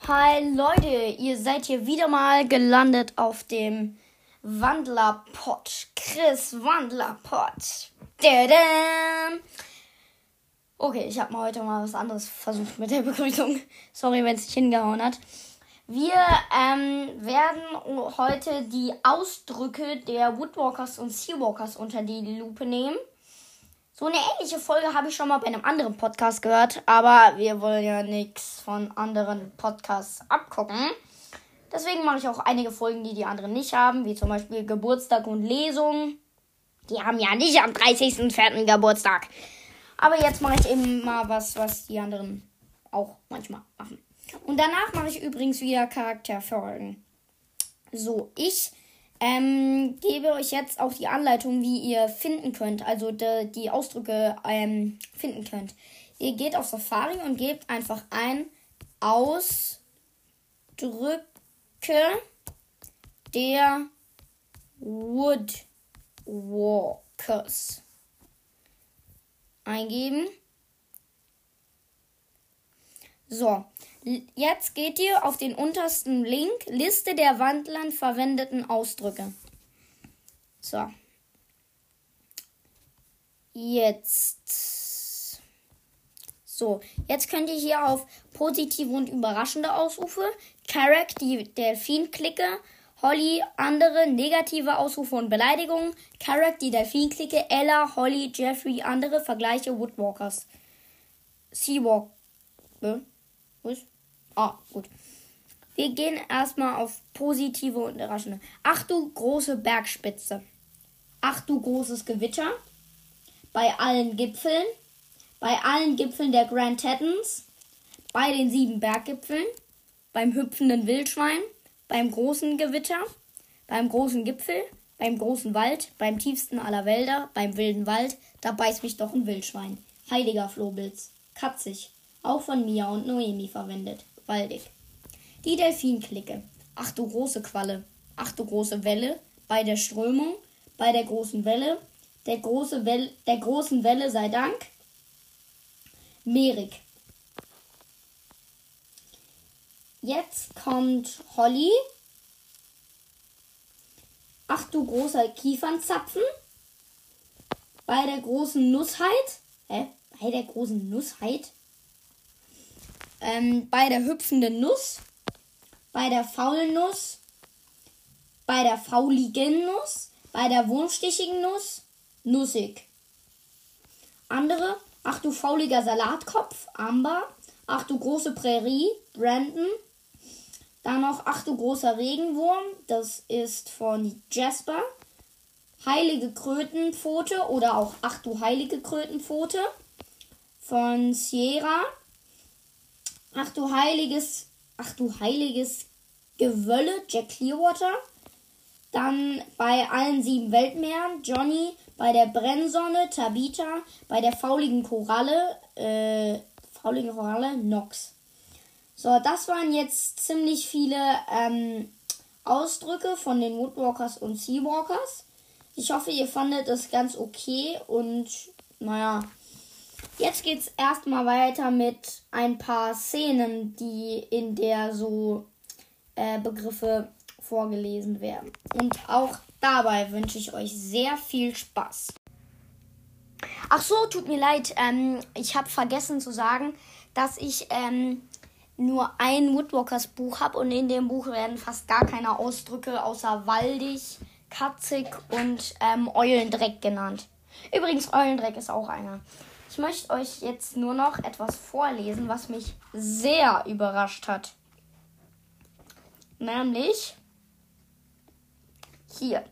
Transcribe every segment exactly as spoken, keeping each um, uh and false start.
Hi Leute, ihr seid hier wieder mal gelandet auf dem Wandlerpod. Chris Wandlerpod. Dadam. Okay, ich habe mal heute mal was anderes versucht mit der Begrüßung. Sorry, wenn es nicht hingehauen hat. Wir ähm, werden heute die Ausdrücke der Woodwalkers und Seawalkers unter die Lupe nehmen. So eine ähnliche Folge habe ich schon mal bei einem anderen Podcast gehört, aber wir wollen ja nichts von anderen Podcasts abgucken. Deswegen mache ich auch einige Folgen, die die anderen nicht haben, wie zum Beispiel Geburtstag und Lesung. Die haben ja nicht am dreißigsten vierten Geburtstag. Aber jetzt mache ich eben mal was, was die anderen auch manchmal machen. Und danach mache ich übrigens wieder Charakterfolgen. So, ich ähm, gebe euch jetzt auch die Anleitung, wie ihr finden könnt, also de, die Ausdrücke ähm, finden könnt. Ihr geht auf Safari und gebt einfach ein Ausdrücke der Woodwalkers eingeben. So, jetzt geht ihr auf den untersten Link, Liste der Wandlern verwendeten Ausdrücke. So. Jetzt. So, jetzt könnt ihr hier auf positive und überraschende Ausrufe, Carrack, die Delfin-Clique, Holly, andere negative Ausrufe und Beleidigungen, Carrack, die Delfin-Clique, Ella, Holly, Jeffrey, andere Vergleiche, Woodwalkers. Seawalk. Was? Ah, gut. Wir gehen erstmal auf positive und überraschende. Ach du große Bergspitze. Ach du großes Gewitter. Bei allen Gipfeln. Bei allen Gipfeln der Grand Tetons. Bei den sieben Berggipfeln. Beim hüpfenden Wildschwein. Beim großen Gewitter. Beim großen Gipfel. Beim großen Wald. Beim tiefsten aller Wälder. Beim wilden Wald. Da beißt mich doch ein Wildschwein. Heiliger Flohbilz. Katzig. Auch von Mia und Noemi verwendet. Waldig. Die Delfin-Clique. Ach du große Qualle. Ach du große Welle. Bei der Strömung. Bei der großen Welle. Der, große Welle, der großen Welle sei Dank. Meerig. Jetzt kommt Holly. Ach du großer Kiefernzapfen. Bei der großen Nussheit. Hä? Bei der großen Nussheit? Ähm, bei der hüpfenden Nuss, bei der faulen Nuss, bei der fauligen Nuss, bei der wurmstichigen Nuss, nussig. Andere, ach du fauliger Salatkopf, Amber, ach du große Prärie, Brandon. Dann noch, ach du großer Regenwurm, das ist von Jasper. Heilige Krötenpfote oder auch ach du heilige Krötenpfote von Sierra. Ach du heiliges, ach du heiliges Gewölle, Jack Clearwater. Dann bei allen sieben Weltmeeren, Johnny, bei der Brennsonne, Tabitha, bei der fauligen Koralle, äh, fauligen Koralle, Nox. So, das waren jetzt ziemlich viele ähm, Ausdrücke von den Woodwalkers und Seawalkers. Ich hoffe, ihr fandet es ganz okay und, naja, jetzt geht's erstmal weiter mit ein paar Szenen, die in der so äh, Begriffe vorgelesen werden. Und auch dabei wünsche ich euch sehr viel Spaß. Ach so, tut mir leid. Ähm, ich habe vergessen zu sagen, dass ich ähm, nur ein Woodwalkers Buch habe und in dem Buch werden fast gar keine Ausdrücke außer waldig, katzig und ähm, Eulendreck genannt. Übrigens, Eulendreck ist auch einer. Ich möchte euch jetzt nur noch etwas vorlesen, was mich sehr überrascht hat. Nämlich hier.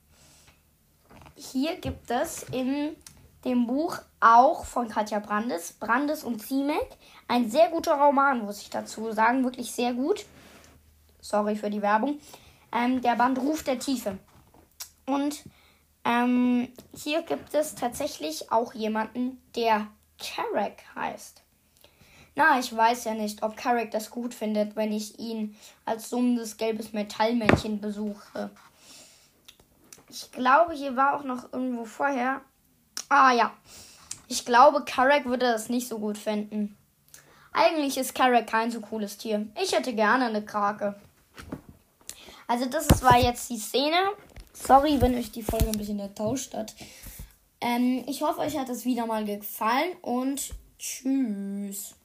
Hier gibt es in dem Buch auch von Katja Brandes, Brandes und Ziemek, ein sehr guter Roman, muss ich dazu sagen, wirklich sehr gut. Sorry für die Werbung. Ähm, der Band Ruf der Tiefe. Und Ähm, hier gibt es tatsächlich auch jemanden, der Carrack heißt. Na, ich weiß ja nicht, ob Carrack das gut findet, wenn ich ihn als summendes gelbes Metallmännchen besuche. Ich glaube, hier war auch noch irgendwo vorher. Ah ja, ich glaube, Carrack würde das nicht so gut finden. Eigentlich ist Carrack kein so cooles Tier. Ich hätte gerne eine Krake. Also das ist, war jetzt die Szene. Sorry, wenn euch die Folge ein bisschen ertauscht hat. Ähm, ich hoffe, euch hat das wieder mal gefallen und tschüss.